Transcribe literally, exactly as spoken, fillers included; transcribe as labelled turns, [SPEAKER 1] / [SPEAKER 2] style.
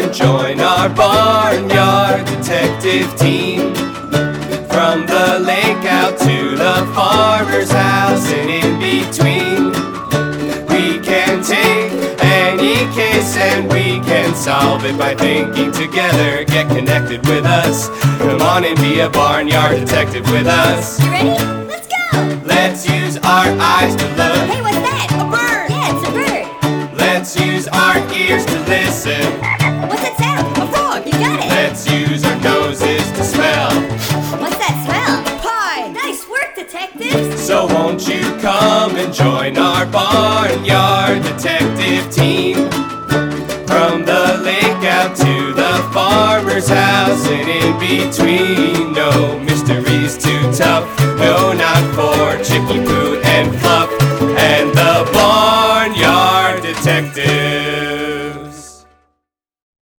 [SPEAKER 1] and join our barnyard detective team. From the lake out to the farmer's house and in between, we can take any case and we can solve it by thinking together. Get connected with us. Come on and be a barnyard detective with us.
[SPEAKER 2] You ready? Let's go!
[SPEAKER 1] Let's use our eyes to look.
[SPEAKER 2] Hey, what's that? A bird! Yeah, it's a bird.
[SPEAKER 1] Let's use our ears to listen.
[SPEAKER 2] What's that sound? A frog! You got it!
[SPEAKER 1] Let's use our noses to smell.
[SPEAKER 2] What's that smell? Pie! Nice work, detectives!
[SPEAKER 1] So won't you come and join our barnyard detective team? From the lake out to the farmer's house and in between. No mysteries too tough, no